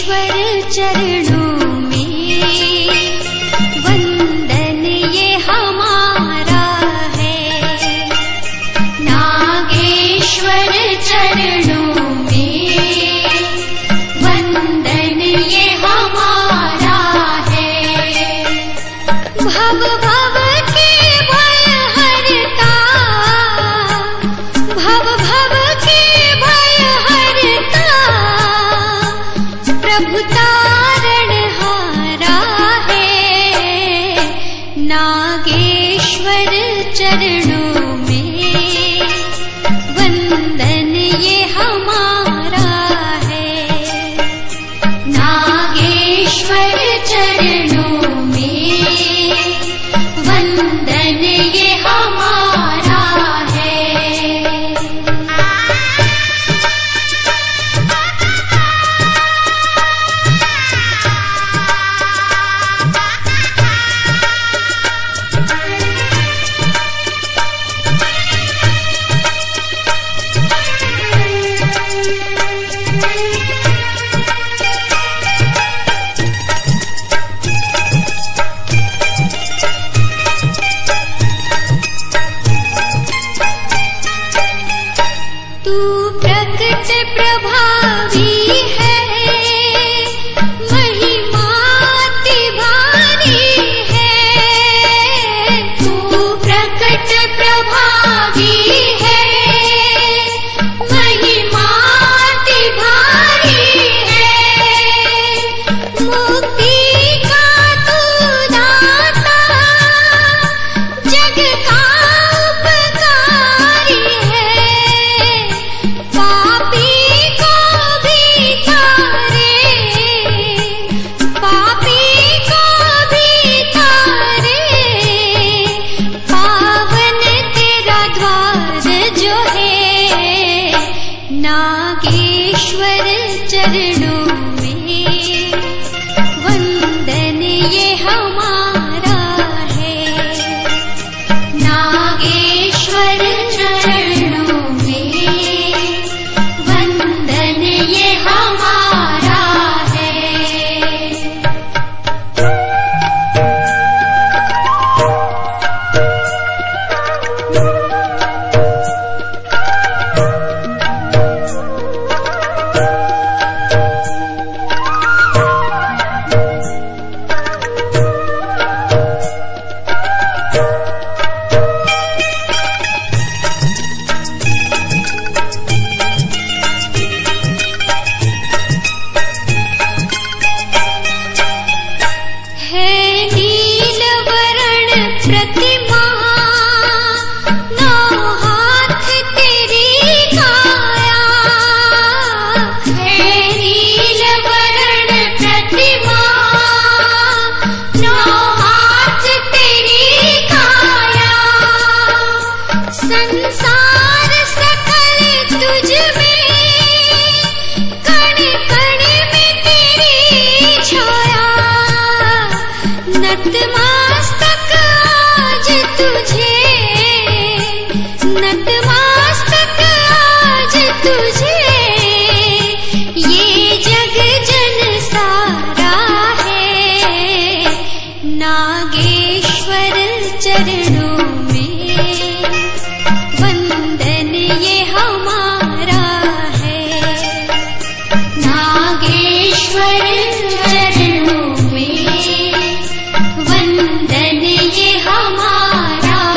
नागेश्वर चरणों में वंदन ये हमारा है। नागेश्वर चरणों में वंदन ये हमारा है। भव भव के भय हरता, भव भव के भय हरता, प्रभु तारणहारा है। नागेश्वर चरणों में वंदन ये हमारा है। नागेश्वर चरणों में वंदन ये हमारा है। तू प्रकट प्रभावी है, महिमा तिभारी है। तू प्रकट प्रभावी है, महिमा तिभारी है। मुक्ति का तू दाता, जग का उपकारी है। पापी को भी तारे, पापी को भी तारे, पावन तेरा द्वार जो है। नागेश्वर चरणों में वंदन ये हमारा है। नागेश्वर चरणों में वंदन ये हमारा है। है नील वरण प्रतिमा, नौ हाथ तेरी काया। है नील वरण प्रतिमा, नौ हाथ तेरी काया। संसार सकल तुझ में, कण कण में तेरी छाया। नतमस्तक आज तुझे, नतमस्तक आज तुझे, ये जग जन सारा है। नागेश्वर चरणों में वंदन ये हमारा है। नागेश्वर चरणों में वंदन ये हमारा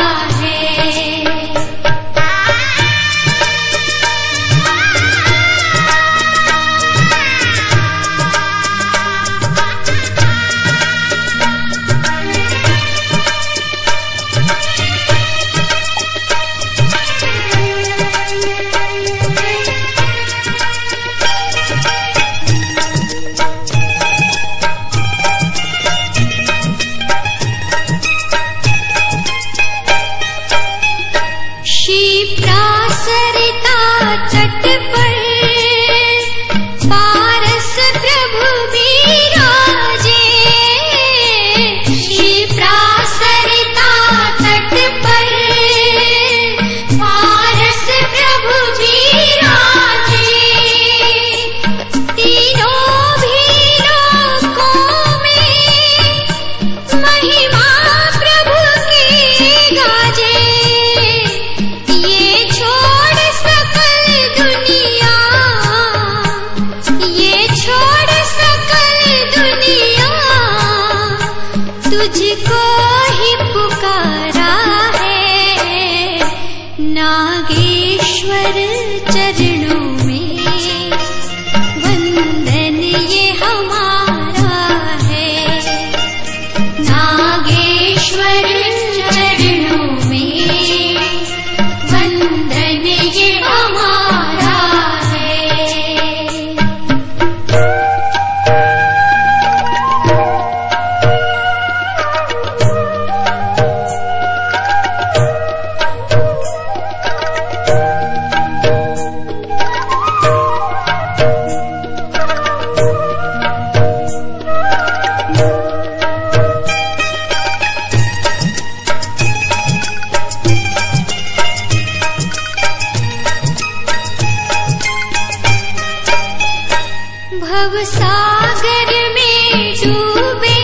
भवसागर में डूबे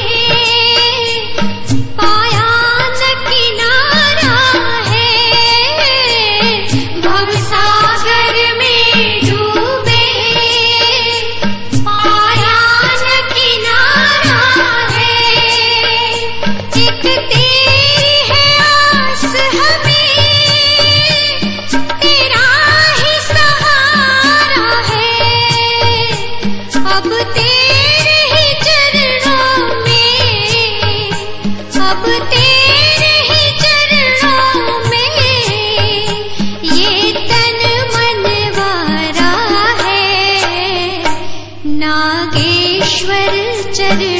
पाया न किनारा है। भवसागर में डूबे पाया न किनारा है। एक तेरी है आस हमें, तेरा ही सहारा है। अब तेरे ही चरणों में, अब तेरे ही चरणों में ये तन मनवारा है। नागेश्वर चरण